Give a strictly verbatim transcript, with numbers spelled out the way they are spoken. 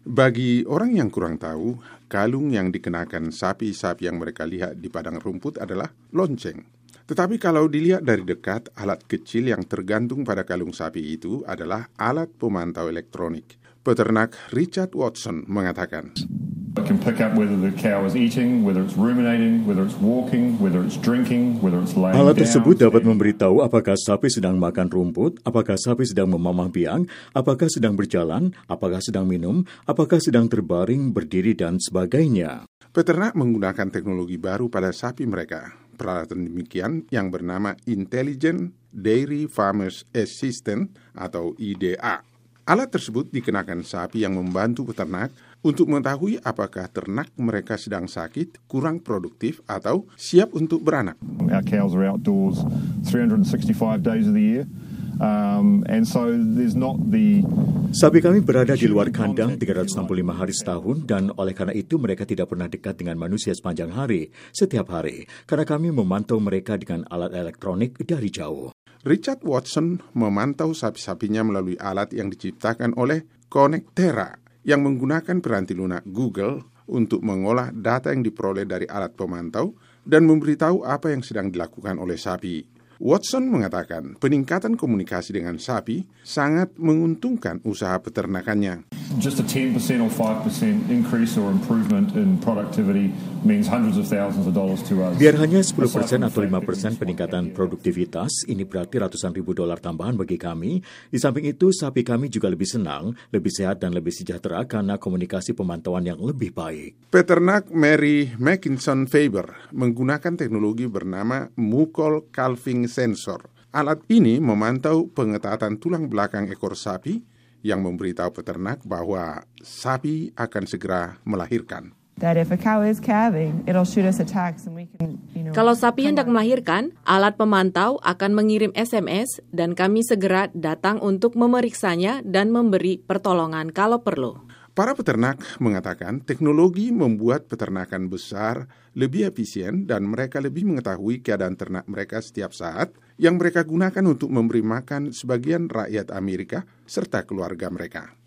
Bagi orang yang kurang tahu, kalung yang dikenakan sapi-sapi yang mereka lihat di padang rumput adalah lonceng. Tetapi kalau dilihat dari dekat, alat kecil yang tergantung pada kalung sapi itu adalah alat pemantau elektronik. Peternak Richard Watson mengatakan, It can pick up whether the cow is eating, whether it's ruminating, whether it's walking, whether it's drinking, whether it's laying Alat down. tersebut dapat memberitahu apakah sapi sedang makan rumput, apakah sapi sedang memamah biang, apakah sedang berjalan, apakah sedang minum, apakah sedang terbaring, berdiri, dan sebagainya. Peternak menggunakan teknologi baru pada sapi mereka. Peralatan demikian yang bernama Intelligent Dairy Farmers Assistant atau I D A. Alat tersebut dikenakan sapi yang membantu peternak untuk mengetahui apakah ternak mereka sedang sakit, kurang produktif, atau siap untuk beranak. Our cows are outdoors three hundred sixty-five days of the year. Um, and so there's not the Sapi kami berada di luar kandang tiga ratus enam puluh lima hari setahun, dan oleh karena itu mereka tidak pernah dekat dengan manusia sepanjang hari, setiap hari, karena kami memantau mereka dengan alat elektronik dari jauh. Richard Watson memantau sapi-sapinya melalui alat yang diciptakan oleh Connectera yang menggunakan peranti lunak Google untuk mengolah data yang diperoleh dari alat pemantau dan memberitahu apa yang sedang dilakukan oleh sapi. Watson mengatakan peningkatan komunikasi dengan sapi sangat menguntungkan usaha peternakannya. just a ten percent or five percent increase or improvement in productivity means hundreds of thousands of dollars to us. Biar hanya sepuluh persen atau lima persen peningkatan produktivitas, ini berarti ratusan ribu dolar tambahan bagi kami. Di samping itu, sapi kami juga lebih senang, lebih sehat, dan lebih sejahtera karena komunikasi pemantauan yang lebih baik. Peternak Mary Mackinson Faber menggunakan teknologi bernama Mucol Calving Sensor. Alat ini memantau pengetatan tulang belakang ekor sapi yang memberitahu peternak bahwa sapi akan segera melahirkan. Kalau sapi hendak melahirkan, alat pemantau akan mengirim S M S dan kami segera datang untuk memeriksanya dan memberi pertolongan kalau perlu. Para peternak mengatakan teknologi membuat peternakan besar lebih efisien dan mereka lebih mengetahui keadaan ternak mereka setiap saat yang mereka gunakan untuk memberi makan sebagian rakyat Amerika serta keluarga mereka.